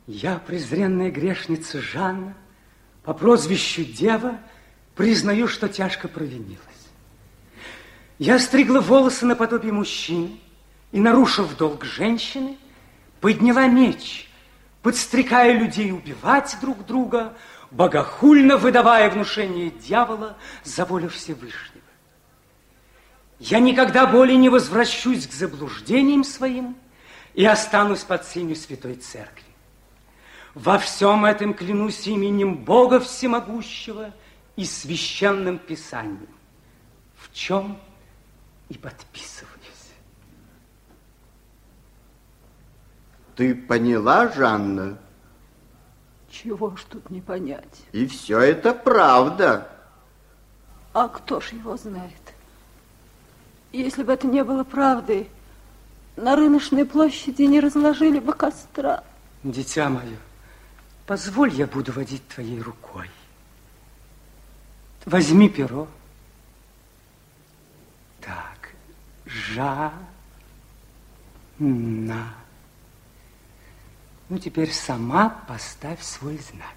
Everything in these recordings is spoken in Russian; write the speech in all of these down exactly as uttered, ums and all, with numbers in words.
Я, презренная грешница Жанна, по прозвищу Дева, признаю, что тяжко провинилась. Я стригла волосы наподобие мужчины и, нарушив долг женщины, подняла меч, подстрекая людей убивать друг друга, богохульно выдавая внушение дьявола за волю Всевышнего. Я никогда более не возвращусь к заблуждениям своим и останусь под сенью Святой Церкви. Во всем этом клянусь именем Бога Всемогущего и священным Писанием, в чем и подписываюсь. Ты поняла, Жанна? Чего ж тут не понять? И все это правда. А кто ж его знает? Если бы это не было правдой, на рыночной площади не разложили бы костра. Дитя мое, позволь, я буду водить твоей рукой. Возьми перо. Так, Жанна. Ну, теперь сама поставь свой знак.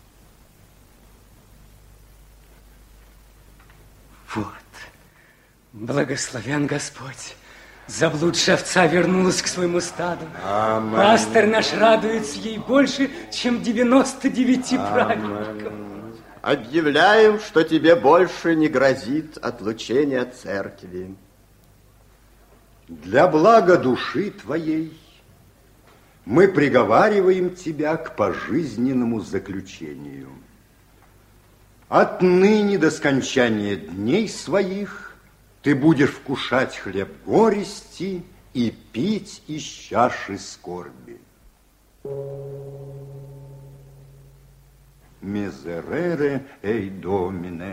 Вот. Благословен Господь. Заблудшая овца вернулась к своему стаду. Аминь. Пастырь наш радуется ей больше, чем девяносто девяти праведникам. Объявляем, что тебе больше не грозит отлучение от церкви. Для блага души твоей мы приговариваем тебя к пожизненному заключению. Отныне до скончания дней своих ты будешь вкушать хлеб горести и пить из чаши скорби. Мизерере эй домине,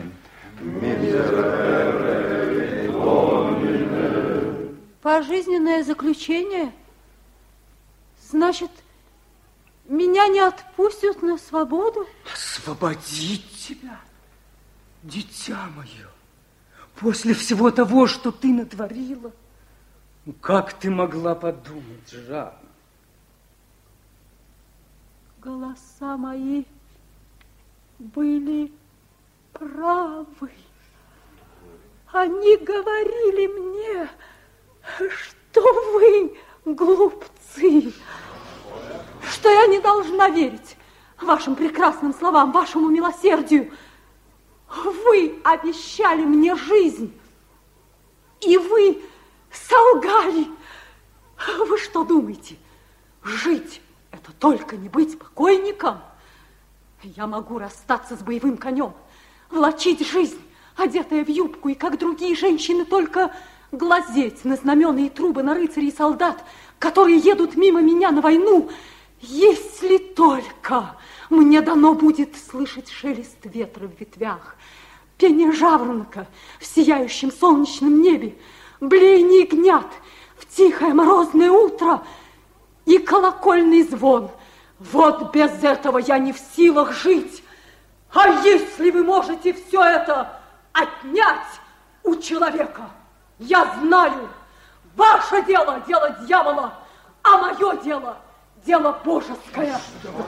мизерере эй домине. Пожизненное заключение? Значит, меня не отпустят на свободу? Освободить тебя, дитя мое, после всего того, что ты натворила? Как ты могла подумать, Жанна? Голоса мои были правы. Они говорили мне, что вы глупцы, что я не должна верить вашим прекрасным словам, вашему милосердию. Вы обещали мне жизнь, и вы солгали. Вы что думаете, жить — это только не быть покойником? Я могу расстаться с боевым конем, влачить жизнь, одетая в юбку, и, как другие женщины, только глазеть на знамена и трубы, на рыцарей и солдат, которые едут мимо меня на войну, если только мне дано будет слышать шелест ветра в ветвях, пение жаворонка в сияющем солнечном небе, блеяние ягнят в тихое морозное утро и колокольный звон. Вот без этого я не в силах жить. А если вы можете все это отнять у человека, я знаю, ваше дело – дело дьявола, а мое дело – дело божеское.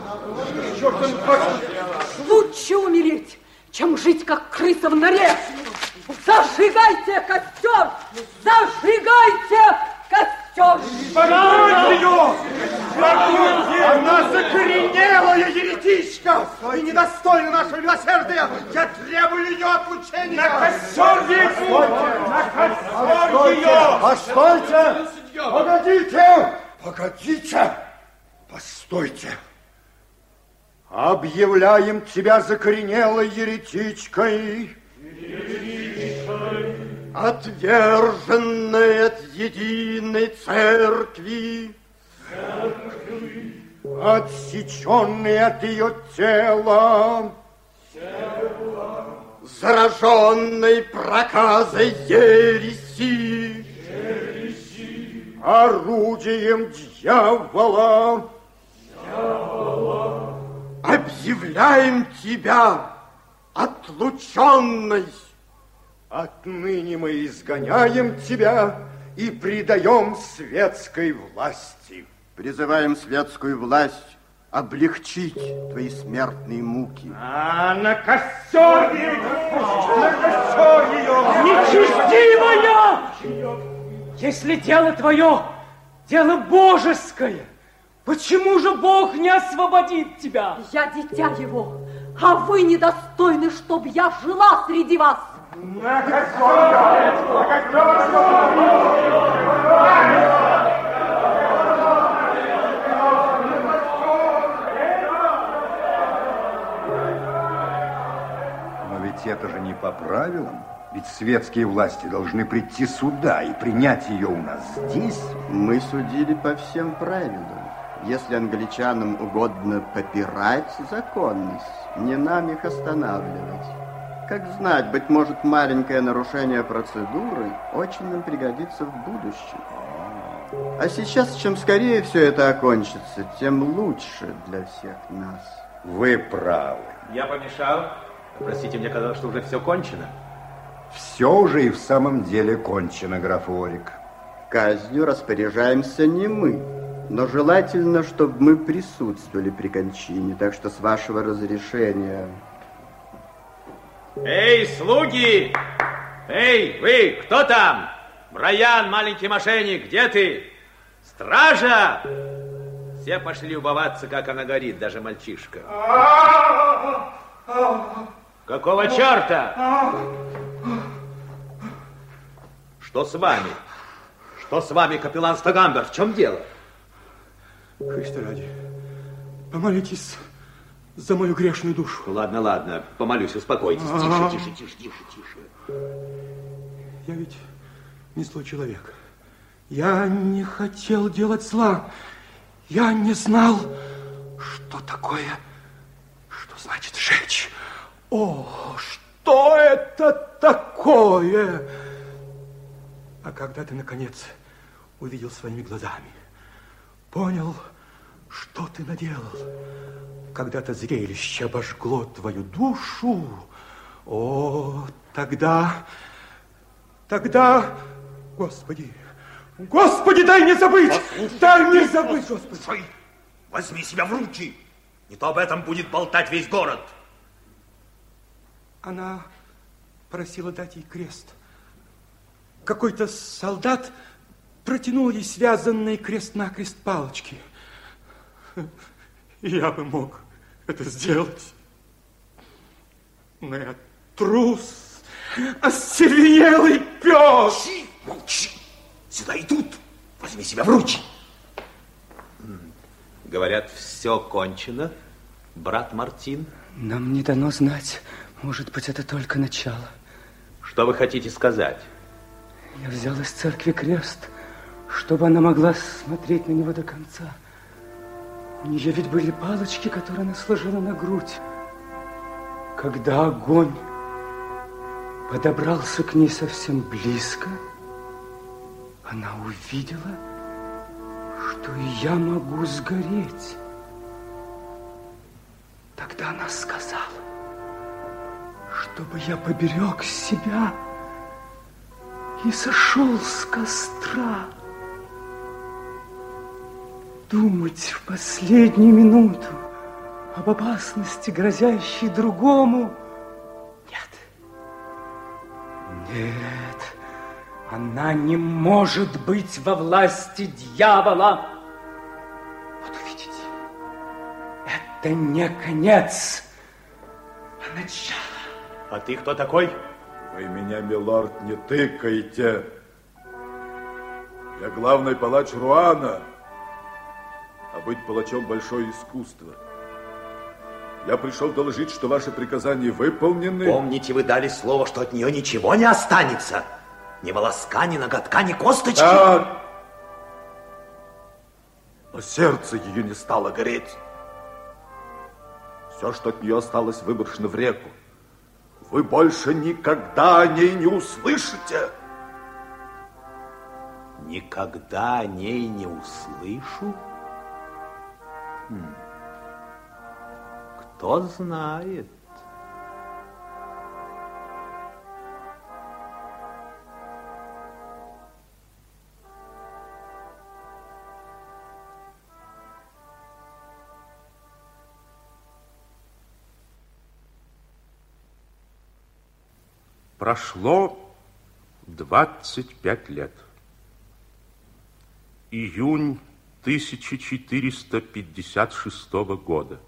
Лучше умереть, чем жить, как крыса в норе. Зажигайте костер! Зажигайте костер! Погнать ее! Она закоренелая еретичка и недостойна нашего милосердия. Я требую ее отлучения. На костер ведьму! На костер ее! Постойте! Погодите! Погодите! Постойте! Объявляем тебя закоренелой еретичкой. Еретичкой. Отверженной от единой церкви, Церкви. Отсеченный от ее тела, Тела. зараженной проказой ереси, Ереси. орудием дьявола, Дьявола. объявляем тебя отлученной. Отныне мы изгоняем тебя и предаем светской власти. Призываем светскую власть облегчить твои смертные муки. А, на костер ее! На костер ее! Нечестивая! Если дело твое, дело божеское, почему же Бог не освободит тебя? Я дитя его, а вы недостойны, чтоб я жила среди вас. На костер! На костер! Ведь это же не по правилам. Ведь светские власти должны прийти сюда и принять ее у нас здесь. Мы судили по всем правилам. Если англичанам угодно попирать законность, не нам их останавливать. Как знать, быть может, маленькое нарушение процедуры очень нам пригодится в будущем. А сейчас, чем скорее все это окончится, тем лучше для всех нас. Вы правы. Я помешал? Простите, мне казалось, что уже все кончено. Все уже и в самом деле кончено, граф Орик. Казнью распоряжаемся не мы, но желательно, чтобы мы присутствовали при кончине, так что с вашего разрешения... Эй, слуги! Эй, вы, кто там? Брайан, маленький мошенник, где ты? Стража! Все пошли убываться, как она горит, даже мальчишка. Какого черта? Что с вами? Что с вами, капеллан Стагамбер? В чем дело? Христа ради, помолитесь за мою грешную душу. Ладно, ладно, помолюсь, успокойтесь. Тише, тише, тише, тише, тише. Я ведь не злой человек. Я не хотел делать зла. Я не знал, что такое, что значит жечь. О, что это такое? А когда ты, наконец, увидел своими глазами, понял, что ты наделал, когда-то зрелище обожгло твою душу, о, тогда, тогда, Господи, Господи, дай мне забыть, Послушайте, дай мне забыть, Господи. Стой, возьми себя в руки, не то об этом будет болтать весь город. Она просила дать ей крест. Какой-то солдат протянул ей связанные крест-накрест палочки. Я бы мог это сделать. Но я трус, остервенелый пес. Молчи, молчи. Сюда идут. Возьми себя в руки. Говорят, все кончено, брат Мартин. Нам не дано знать. Может быть, это только начало. Что вы хотите сказать? Я взял из церкви крест, чтобы она могла смотреть на него до конца. У нее ведь были палочки, которые она сложила на грудь. Когда огонь подобрался к ней совсем близко, она увидела, что и я могу сгореть. Тогда она сказала, чтобы я поберег себя и сошел с костра. Думать в последнюю минуту об опасности, грозящей другому, нет. Нет, она не может быть во власти дьявола. Вот увидите, это не конец, а начало. А ты кто такой? Вы меня, милорд, не тыкайте. Я главный палач Руана, а быть палачом большое искусство. Я пришел доложить, что ваши приказания выполнены. Помните, вы дали слово, что от нее ничего не останется? Ни волоска, ни ноготка, ни косточки. Да. Но сердце ее не стало гореть. Все, что от нее осталось, выброшено в реку. Вы больше никогда о ней не услышите. Никогда о ней не услышу? Хм. Кто знает? Прошло двадцать пять лет. Июнь тысяча четыреста пятьдесят шестого года.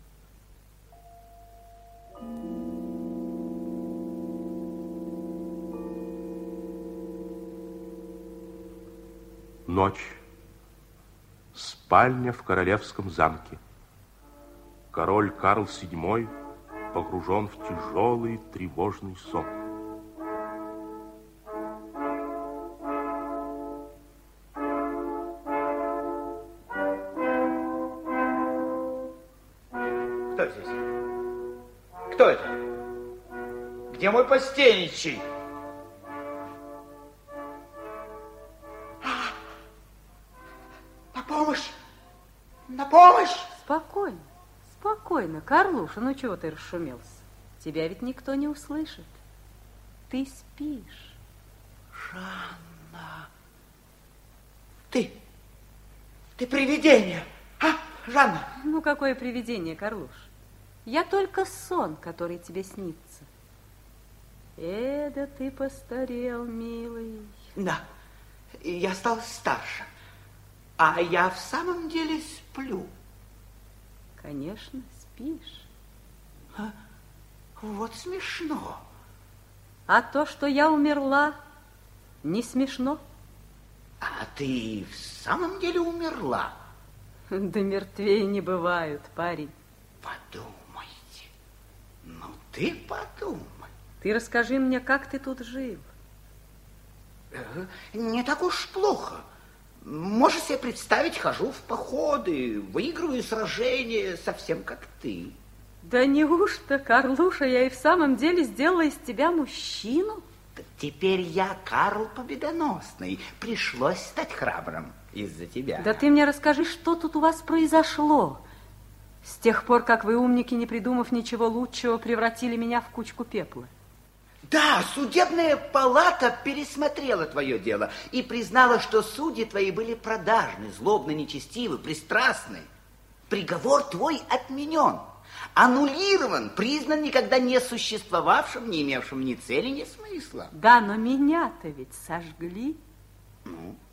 Ночь. Спальня в королевском замке. Король Карл седьмой погружен в тяжелый тревожный сон. Кто здесь? Кто это? Где мой постельничий? На помощь! На помощь! Спокойно, спокойно, Карлуша, ну чего ты расшумелся? Тебя ведь никто не услышит. Ты спишь. Жанна, ты, ты привидение, а, Жанна? Ну, какое привидение, Карлуш? Я только сон, который тебе снится. Э, да ты постарел, милый. Да, я стал старше, а я в самом деле сплю. Конечно, спишь. А, вот смешно. А то, что я умерла, не смешно. А ты в самом деле умерла? Да мертвее не бывают, парень. Подумайте. Ну, ты подумай. Ты расскажи мне, как ты тут жил. Не так уж плохо. Можешь себе представить, хожу в походы, выигрываю сражения, совсем как ты. Да неужто, Карлуша, я и в самом деле сделала из тебя мужчину? Теперь я Карл Победоносный. Пришлось стать храбрым из-за тебя. Да ты мне расскажи, что тут у вас произошло. С тех пор, как вы, умники, не придумав ничего лучшего, превратили меня в кучку пепла. Да, судебная палата пересмотрела твое дело и признала, что судьи твои были продажны, злобно, нечестивы, пристрастны. Приговор твой отменен, аннулирован, признан никогда не существовавшим, не имевшим ни цели, ни смысла. Да, но меня-то ведь сожгли. Ну,